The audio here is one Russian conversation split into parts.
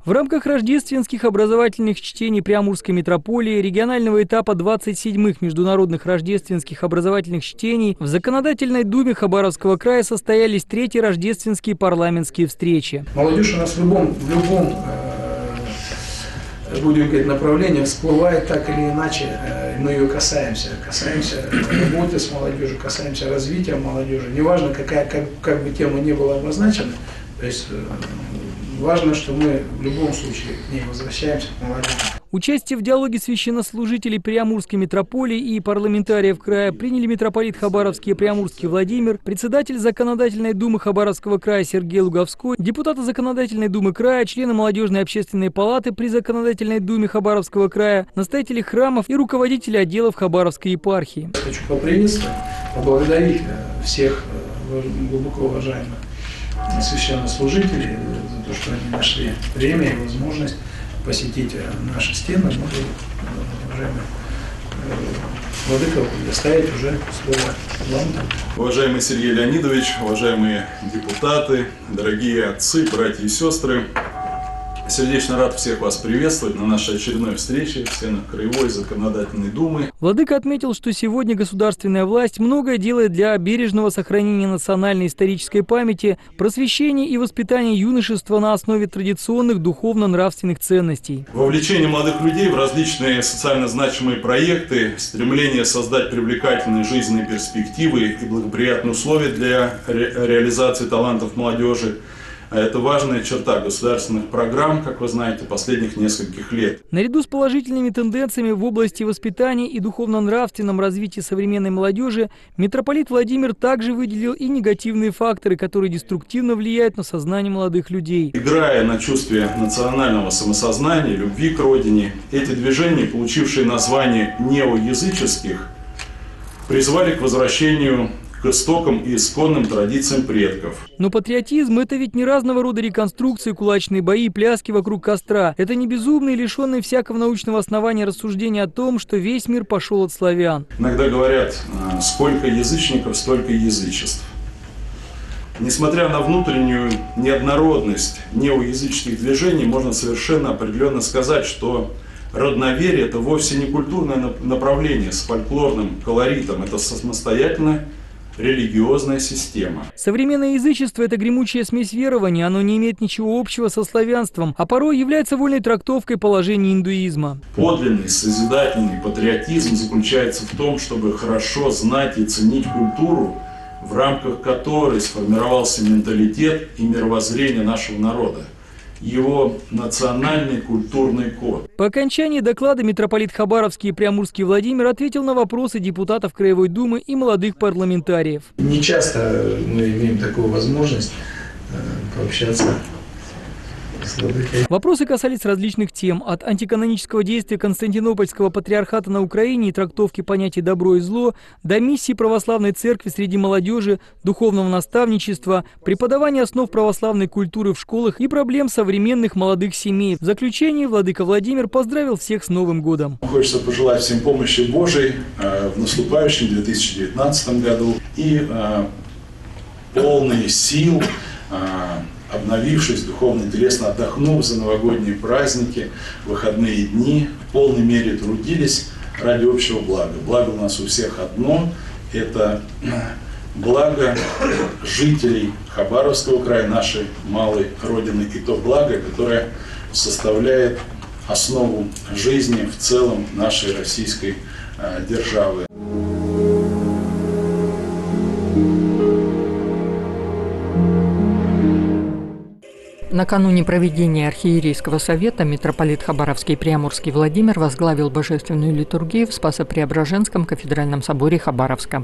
В рамках рождественских образовательных чтений Приамурской митрополии регионального этапа 27-х международных рождественских образовательных чтений в Законодательной думе Хабаровского края состоялись третьи рождественские парламентские встречи. Молодежь у нас в любом будем говорить, направлении всплывает так или иначе, мы ее касаемся работы с молодежью, касаемся развития молодежи. Неважно, как бы тема ни была обозначена, то есть важно, что мы в любом случае к ней возвращаемся, к молодежи. Участие в диалоге священнослужителей Приамурской митрополии и парламентариев края приняли митрополит Хабаровский и Приамурский Владимир, председатель Законодательной думы Хабаровского края Сергей Луговской, депутаты Законодательной думы края, члены молодежной общественной палаты при Законодательной думе Хабаровского края, настоятели храмов и руководители отделов Хабаровской епархии. Хочу поприветствовать, поблагодарить всех глубоко уважаемых священнослужителей за то, что они нашли время и возможность посетить наши стены. Уважаемый владыка, предоставить уже слово вам. Уважаемый Сергей Леонидович, уважаемые депутаты, дорогие отцы, братья и сестры, сердечно рад всех вас приветствовать на нашей очередной встрече в стенах Краевой Законодательной думы. Владыка отметил, что сегодня государственная власть многое делает для бережного сохранения национальной исторической памяти, просвещения и воспитания юношества на основе традиционных духовно-нравственных ценностей. Вовлечение молодых людей в различные социально значимые проекты, стремление создать привлекательные жизненные перспективы и благоприятные условия для реализации талантов молодежи – это важная черта государственных программ, как вы знаете, последних нескольких лет. Наряду с положительными тенденциями в области воспитания и духовно-нравственном развитии современной молодежи, митрополит Владимир также выделил и негативные факторы, которые деструктивно влияют на сознание молодых людей. Играя на чувстве национального самосознания, любви к родине, эти движения, получившие название неоязыческих, призвали к возвращению к истокам и исконным традициям предков. Но патриотизм – это ведь не разного рода реконструкции, кулачные бои и пляски вокруг костра. Это не безумные, лишенные всякого научного основания рассуждения о том, что весь мир пошел от славян. Иногда говорят, сколько язычников, столько язычеств. Несмотря на внутреннюю неоднородность неоязыческих движений, можно совершенно определенно сказать, что родноверие – это вовсе не культурное направление с фольклорным колоритом, это самостоятельное религиозная система. Современное язычество – это гремучая смесь верований, оно не имеет ничего общего со славянством, а порой является вольной трактовкой положений индуизма. Подлинный, созидательный патриотизм заключается в том, чтобы хорошо знать и ценить культуру, в рамках которой сформировался менталитет и мировоззрение нашего народа, его национальный культурный код. По окончании доклада митрополит Хабаровский и Приамурский Владимир ответил на вопросы депутатов Краевой думы и молодых парламентариев. Не часто мы имеем такую возможность пообщаться с владыкой. Вопросы касались различных тем, от антиканонического действия Константинопольского патриархата на Украине и трактовки понятий «добро» и «зло», до миссии православной церкви среди молодежи, духовного наставничества, преподавания основ православной культуры в школах и проблем современных молодых семей. В заключение владыка Владимир поздравил всех с Новым годом. Хочется пожелать всем помощи Божией в наступающем 2019 году и полные сил, обновившись, духовно интересно отдохнув за новогодние праздники, выходные дни, в полной мере трудились ради общего блага. Благо у нас у всех одно – это благо жителей Хабаровского края, нашей малой родины, и то благо, которое составляет основу жизни в целом нашей российской державы. Накануне проведения архиерейского совета митрополит Хабаровский и Приамурский Владимир возглавил божественную литургию в Спасо-Преображенском кафедральном соборе Хабаровска.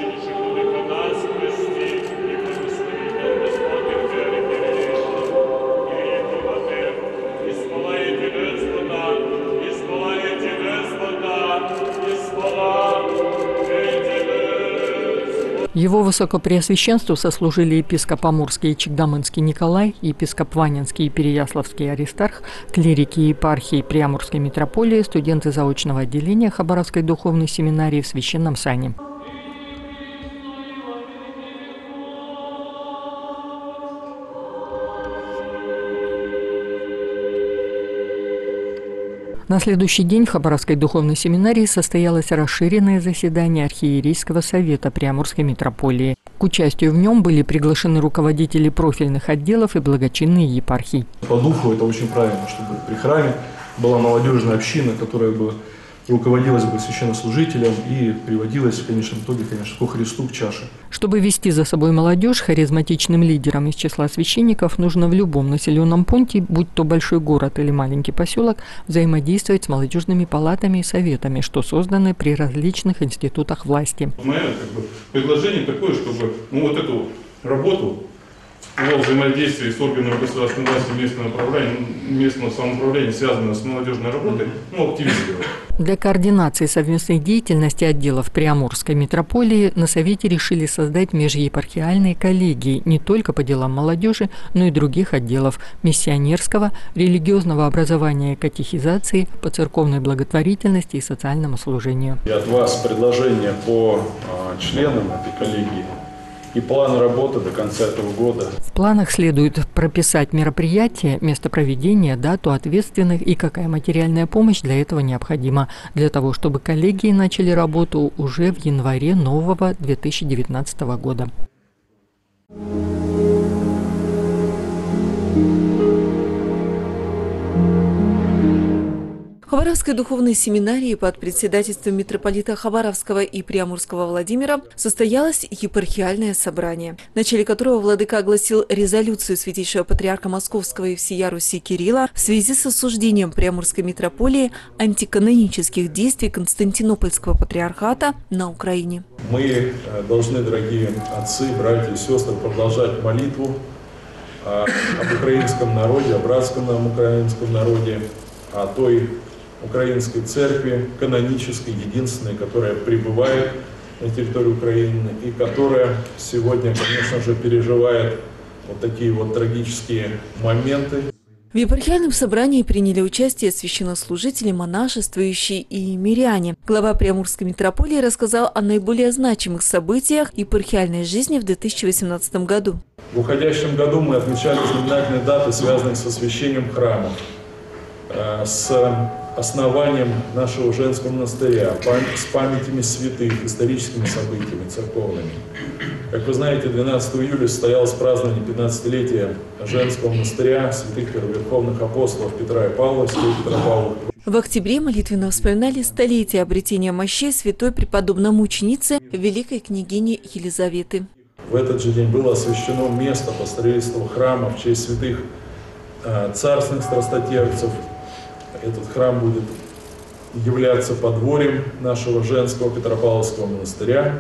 Его высокопреосвященству сослужили епископ Амурский и Чикдамынский Николай, епископ Ванинский и Переяславский Аристарх, клирики епархии Приамурской митрополии, студенты заочного отделения Хабаровской духовной семинарии в Священном Сане. На следующий день в Хабаровской духовной семинарии состоялось расширенное заседание архиерейского совета Приамурской митрополии. К участию в нем были приглашены руководители профильных отделов и благочинные епархии. По духу это очень правильно, чтобы при храме была молодежная община, которая бы руководилась бы священнослужителем и приводилась в конечном итоге, конечно, ко Христу, к чаше. Чтобы вести за собой молодежь, харизматичным лидерам из числа священников нужно в любом населенном пункте, будь то большой город или маленький поселок, взаимодействовать с молодежными палатами и советами, что созданы при различных институтах власти. Мое предложение такое, чтобы вот эту работу о взаимодействии с органами государственной власти местного самоуправления, связанного с молодежной работой, активизировать. Для координации совместной деятельности отделов Приамурской митрополии на Совете решили создать межепархиальные коллегии не только по делам молодежи, но и других отделов – миссионерского, религиозного образования и катехизации, по церковной благотворительности и социальному служению. И от вас предложение по членам этой коллегии и план работы до конца этого года. В планах следует прописать мероприятие, место проведения, дату ответственных и какая материальная помощь для этого необходима, для того, чтобы коллегии начали работу уже в январе нового 2019 года. В Хабаровской духовной семинарии под председательством митрополита Хабаровского и Приамурского Владимира состоялось епархиальное собрание, в начале которого владыка огласил резолюцию святейшего патриарха Московского и всея Руси Кирилла в связи с осуждением Приамурской митрополии антиканонических действий Константинопольского патриархата на Украине. Мы должны, дорогие отцы, братья и сестры, продолжать молитву об украинском народе, о братском украинском народе, о той украинской церкви, канонической, единственной, которая пребывает на территории Украины и которая сегодня, конечно же, переживает вот такие вот трагические моменты. В епархиальном собрании приняли участие священнослужители, монашествующие и миряне. Глава Приамурской митрополии рассказал о наиболее значимых событиях епархиальной жизни в 2018 году. В уходящем году мы отмечали знаменательные даты, связанные с освящением храмов, с основанием нашего женского монастыря, с памятями святых, историческими событиями церковными. Как вы знаете, 12 июля состоялось празднование 15-летия женского монастыря святых первоверховных апостолов Петра и Павла, святого Петра Павла. В октябре молитвенно вспоминали столетие обретения мощей святой преподобно-мученицы великой княгини Елизаветы. В этот же день было освящено место по строительству храма в честь святых царственных страстотерпцев. Этот храм будет являться подворьем нашего женского Петропавловского монастыря.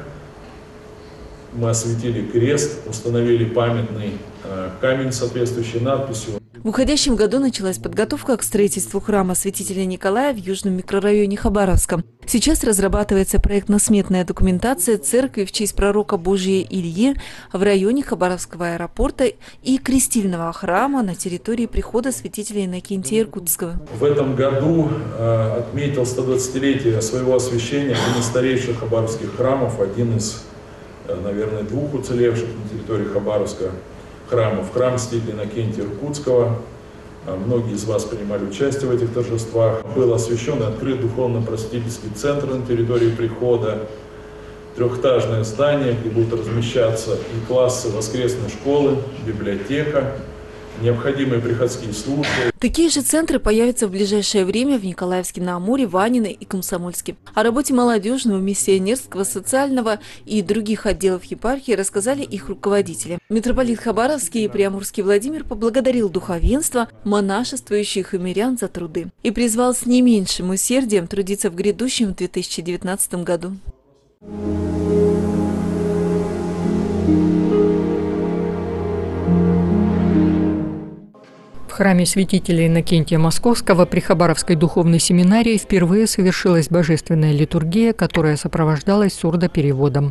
Мы осветили крест, установили памятный камень с соответствующей надписью. В уходящем году началась подготовка к строительству храма святителя Николая в южном микрорайоне Хабаровска. Сейчас разрабатывается проектно-сметная документация церкви в честь пророка Божия Ильи в районе Хабаровского аэропорта и крестильного храма на территории прихода святителя Иннокентия Иркутского. В этом году отметил 120-летие своего освящения один из старейших хабаровских храмов, один из, наверное, двух уцелевших на территории Хабаровска храмов, храм святителя Иннокентия Иркутского. Многие из вас принимали участие в этих торжествах. Был освящен и открыт духовно-просветительский центр на территории прихода, трехэтажное здание, где будут размещаться и классы воскресной школы, библиотека, необходимые приходские службы. Такие же центры появятся в ближайшее время в Николаевске-на-Амуре, Ванино и Комсомольске. О работе молодежного, миссионерского, социального и других отделов епархии рассказали их руководители. Митрополит Хабаровский и Приамурский Владимир поблагодарил духовенство, монашествующих и мирян за труды и призвал с не меньшим усердием трудиться в грядущем 2019 году. В храме святителя Иннокентия Московского при Хабаровской духовной семинарии впервые совершилась божественная литургия, которая сопровождалась сурдопереводом.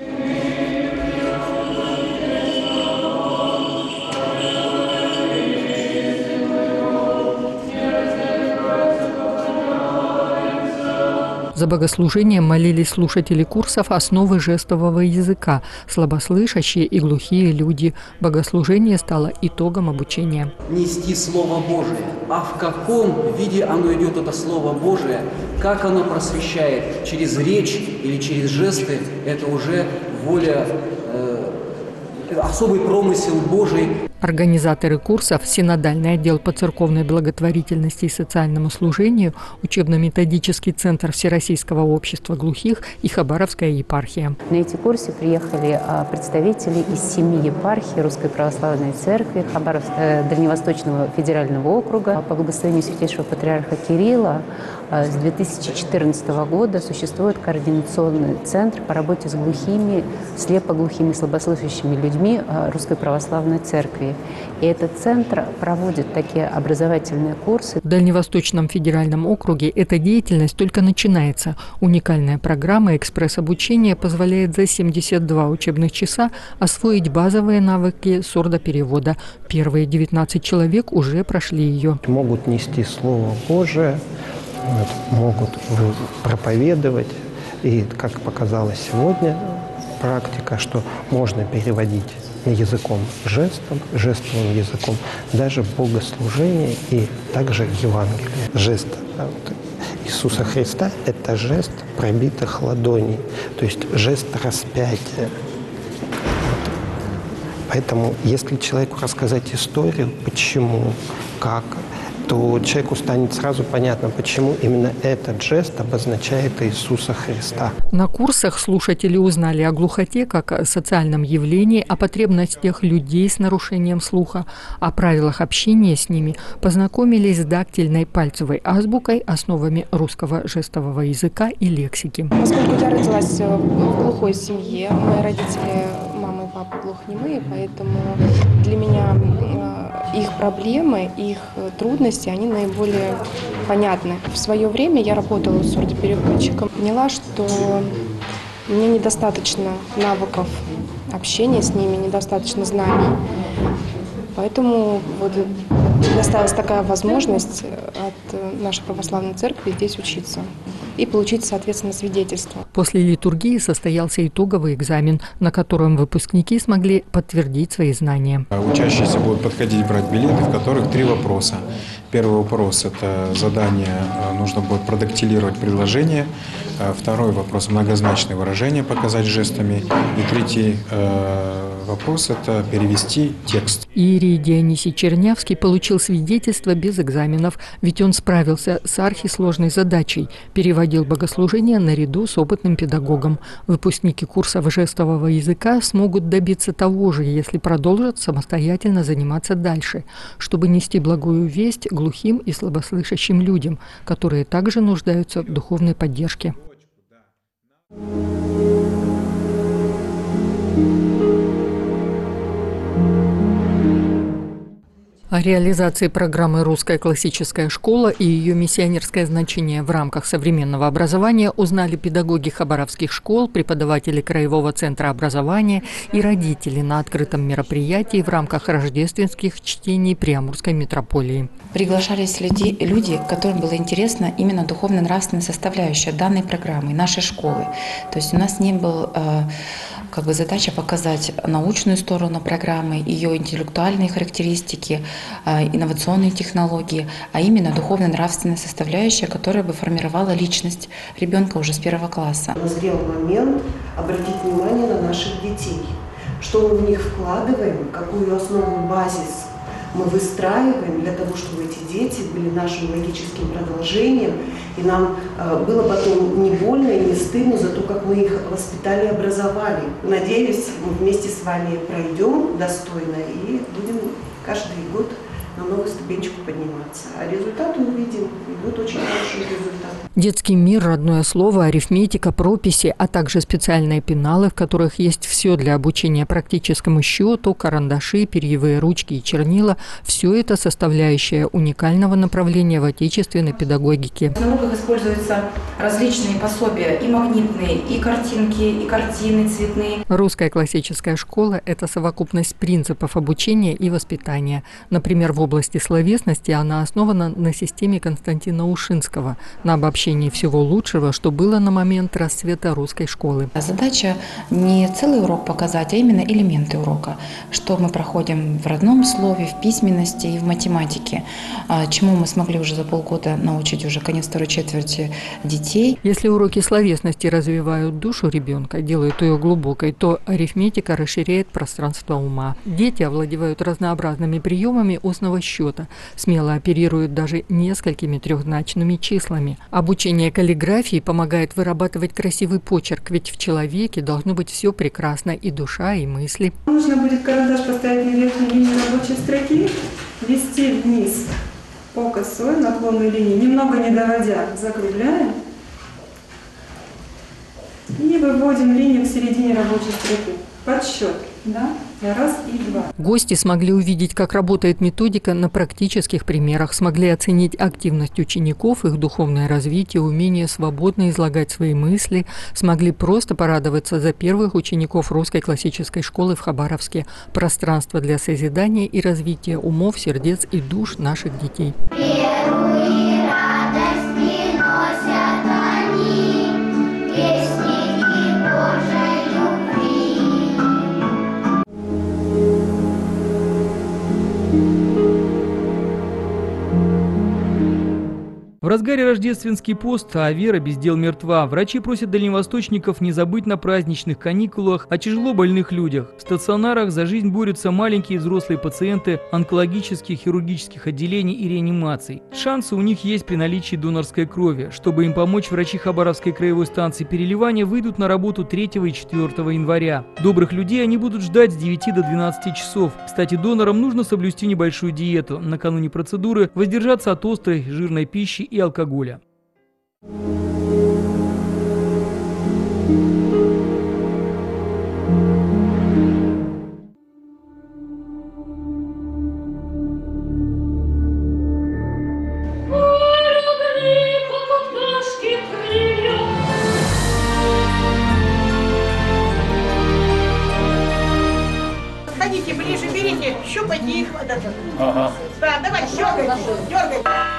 За богослужением молились слушатели курсов «Основы жестового языка», слабослышащие и глухие люди. Богослужение стало итогом обучения. Нести Слово Божие. А в каком виде оно идет, это Слово Божие, как оно просвещает, через речь или через жесты, это уже воля, особый промысел Божий. Организаторы курсов, Синодальный отдел по церковной благотворительности и социальному служению, Учебно-методический центр Всероссийского общества глухих и Хабаровская епархия. На эти курсы приехали представители из 7 епархий Русской Православной Церкви Дальневосточного федерального округа. По благословению Святейшего Патриарха Кирилла с 2014 года существует координационный центр по работе с глухими, слепоглухими, слабослышащими людьми Русской Православной Церкви. И этот центр проводит такие образовательные курсы. В Дальневосточном федеральном округе эта деятельность только начинается. Уникальная программа экспресс-обучения позволяет за 72 учебных часа освоить базовые навыки сурдоперевода. Первые 19 человек уже прошли ее. Могут нести Слово Божие, могут проповедовать. И, как показала сегодня практика, что можно переводить языком жестовым языком, даже богослужение и также Евангелие. Жест Иисуса Христа – это жест пробитых ладоней, то есть жест распятия. Поэтому, если человеку рассказать историю, почему, как, то человеку станет сразу понятно, почему именно этот жест обозначает Иисуса Христа. На курсах слушатели узнали о глухоте как о социальном явлении, о потребностях людей с нарушением слуха, о правилах общения с ними, познакомились с дактильной пальцевой азбукой, основами русского жестового языка и лексики. Поскольку я родилась в глухой семье, мои родители, мама и папа глухонемые, поэтому для меня их проблемы, их трудности, они наиболее понятны. В свое время я работала сурдопереводчиком. Поняла, что мне недостаточно навыков общения с ними, недостаточно знаний. Поэтому вот предоставилась такая возможность от нашей православной церкви здесь учиться и получить, соответственно, свидетельство. После литургии состоялся итоговый экзамен, на котором выпускники смогли подтвердить свои знания. Учащиеся будут подходить, брать билеты, в которых 3 вопроса. Первый вопрос – это задание, нужно будет продактилировать предложение. Второй вопрос – многозначные выражения показать жестами. И третий вопрос – это перевести текст. Иерей Дионисий Чернявский получил свидетельство без экзаменов, ведь он справился с архисложной задачей – переводил богослужение наряду с опытным педагогом. Выпускники курсов жестового языка смогут добиться того же, если продолжат самостоятельно заниматься дальше, чтобы нести благую весть глухим и слабослышащим людям, которые также нуждаются в духовной поддержке. О реализации программы «Русская классическая школа» и ее миссионерское значение в рамках современного образования узнали педагоги хабаровских школ, преподаватели Краевого центра образования и родители на открытом мероприятии в рамках рождественских чтений Приамурской митрополии. Приглашались люди, которым было интересно именно духовно-нравственная составляющая данной программы, нашей школы. То есть у нас не был задача показать научную сторону программы, ее интеллектуальные характеристики, инновационные технологии, а именно духовно-нравственная составляющая, которая бы формировала личность ребенка уже с 1 класса. Назрел момент обратить внимание на наших детей, что мы в них вкладываем, какую основу, базис мы выстраиваем для того, чтобы эти дети были нашим логическим продолжением, и нам было потом не больно и не стыдно за то, как мы их воспитали и образовали. Надеюсь, мы вместе с вами пройдем достойно и будем каждый год на новую ступенечку подниматься. А результаты увидим, и будут очень хорошие результаты. Детский мир, родное слово, арифметика, прописи, а также специальные пеналы, в которых есть все для обучения практическому счету, карандаши, перьевые ручки и чернила – все это составляющая уникального направления в отечественной педагогике. На уроках используются различные пособия, и магнитные, и картинки, и картины цветные. Русская классическая школа – это совокупность принципов обучения и воспитания. Например, в области словесности она основана на системе Константина Ушинского, на обобщении всего лучшего, что было на момент расцвета русской школы. Задача не целый урок показать, а именно элементы урока, что мы проходим в родном слове, в письменности и в математике, чему мы смогли уже за полгода научить уже конец второй четверти детей. Если уроки словесности развивают душу ребенка, делают ее глубокой, то арифметика расширяет пространство ума. Дети овладевают разнообразными приемами устного счета, смело оперируют даже несколькими трехзначными числами. Обучение каллиграфии помогает вырабатывать красивый почерк, ведь в человеке должно быть все прекрасно, и душа, и мысли. Нужно будет карандаш поставить на верхней линии рабочей строки, вести вниз по косой наклонной линии, немного не доводя, закругляем и выводим линию к середине рабочей строки. Подсчет. Да? Раз и два. Гости смогли увидеть, как работает методика на практических примерах, смогли оценить активность учеников, их духовное развитие, умение свободно излагать свои мысли, смогли просто порадоваться за первых учеников русской классической школы в Хабаровске. Пространство для созидания и развития умов, сердец и душ наших детей. В разгаре рождественский пост, а вера без дел мертва. Врачи просят дальневосточников не забыть на праздничных каникулах о тяжело больных людях. В стационарах за жизнь борются маленькие и взрослые пациенты онкологических, хирургических отделений и реанимаций. Шансы у них есть при наличии донорской крови. Чтобы им помочь, врачи Хабаровской краевой станции переливания выйдут на работу 3 и 4 января. Добрых людей они будут ждать с 9 до 12 часов. Кстати, донорам нужно соблюсти небольшую диету. Накануне процедуры воздержаться от острой, жирной пищи и алкоголя. Ходите ближе, берите, щупайте их. Ага. Да, давай, щелкайте, дергайте.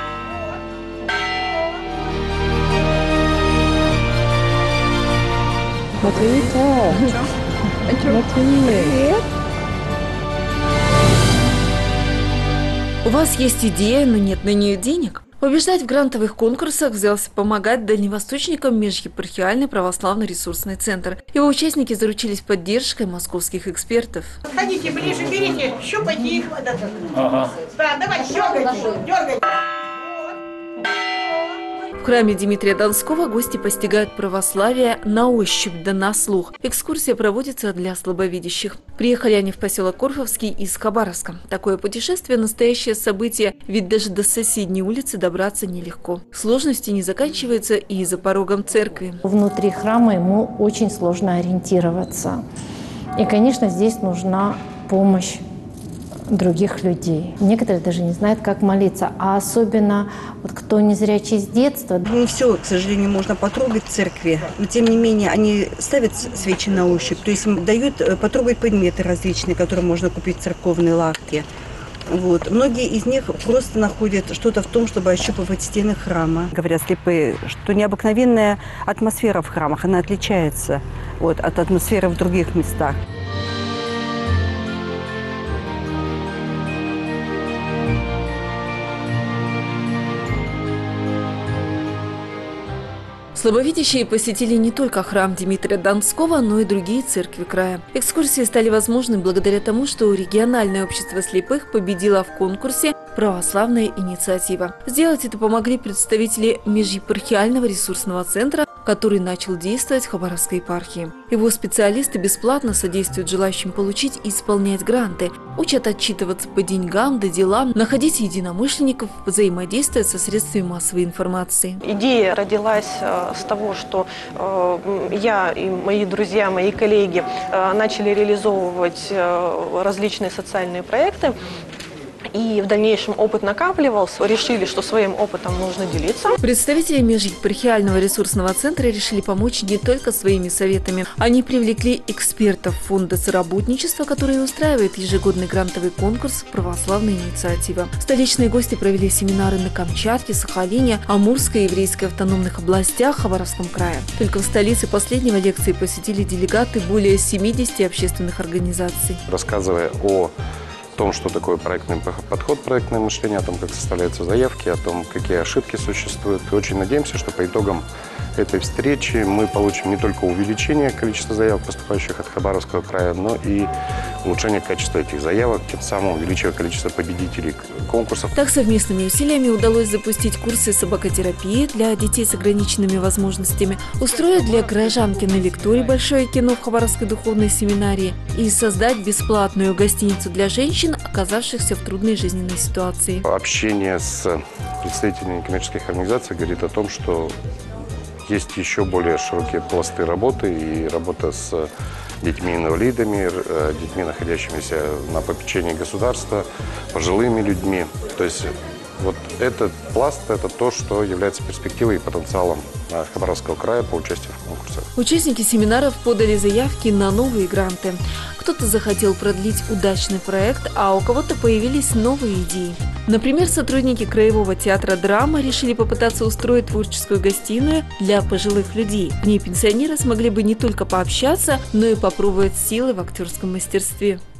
Привет. У вас есть идея, но нет на нее денег? Побеждать в грантовых конкурсах взялся помогать дальневосточникам Межепархиальный православный ресурсный центр. Его участники заручились поддержкой московских экспертов. Ходите ближе, берите, щупайте их. Ага. Да, давай, щелкайте, дергайте. В храме Дмитрия Донского гости постигают православие на ощупь да на слух. Экскурсия проводится для слабовидящих. Приехали они в поселок Корфовский из Хабаровска. Такое путешествие – настоящее событие, ведь даже до соседней улицы добраться нелегко. Сложности не заканчиваются и за порогом церкви. Внутри храма ему очень сложно ориентироваться. И, конечно, здесь нужна помощь других людей. Некоторые даже не знают, как молиться, а особенно вот кто незрячий с детства. Не все, к сожалению, можно потрогать в церкви, но тем не менее они ставят свечи на ощупь, то есть им дают потрогать предметы различные, которые можно купить в церковной лавке. Вот. Многие из них просто находят что-то в том, чтобы ощупывать стены храма. Говорят слепые, что необыкновенная атмосфера в храмах, она отличается от атмосферы в других местах. Слабовидящие посетили не только храм Дмитрия Донского, но и другие церкви края. Экскурсии стали возможны благодаря тому, что региональное общество слепых победило в конкурсе «Православная инициатива». Сделать это помогли представители Межепархиального ресурсного центра, который начал действовать в Хабаровской епархии. Его специалисты бесплатно содействуют желающим получить и исполнять гранты, учат отчитываться по деньгам да делам, находить единомышленников, взаимодействовать со средствами массовой информации. Идея родилась с того, что я и мои друзья, мои коллеги начали реализовывать различные социальные проекты. И в дальнейшем опыт накапливался, решили, что своим опытом нужно делиться. Представители межепархиального ресурсного центра решили помочь не только своими советами. Они привлекли экспертов фонда соработничества, который устраивает ежегодный грантовый конкурс «Православная инициатива». Столичные гости провели семинары на Камчатке, Сахалине, Амурской и Еврейской автономных областях, Хабаровском крае. Только в столице последнего лекции посетили делегаты более 70 общественных организаций. Рассказывая о том, что такое проектный подход, проектное мышление, о том, как составляются заявки, о том, какие ошибки существуют. И очень надеемся, что по итогам этой встречи мы получим не только увеличение количества заявок, поступающих от Хабаровского края, но и улучшение качества этих заявок, тем самым увеличивая количество победителей конкурсов. Так, совместными усилиями удалось запустить курсы собакотерапии для детей с ограниченными возможностями, устроить для горожан кинолекторий «Большое кино» в Хабаровской духовной семинарии и создать бесплатную гостиницу для женщин, оказавшихся в трудной жизненной ситуации. Общение с представителями некоммерческих организаций говорит о том, что есть еще более широкие пласты работы и работа с детьми-инвалидами, детьми, находящимися на попечении государства, пожилыми людьми. То есть вот этот пласт – это то, что является перспективой и потенциалом Хабаровского края по участию в конкурсах. Участники семинаров подали заявки на новые гранты. Кто-то захотел продлить удачный проект, а у кого-то появились новые идеи. Например, сотрудники Краевого театра «Драма» решили попытаться устроить творческую гостиную для пожилых людей. В ней пенсионеры смогли бы не только пообщаться, но и попробовать силы в актерском мастерстве.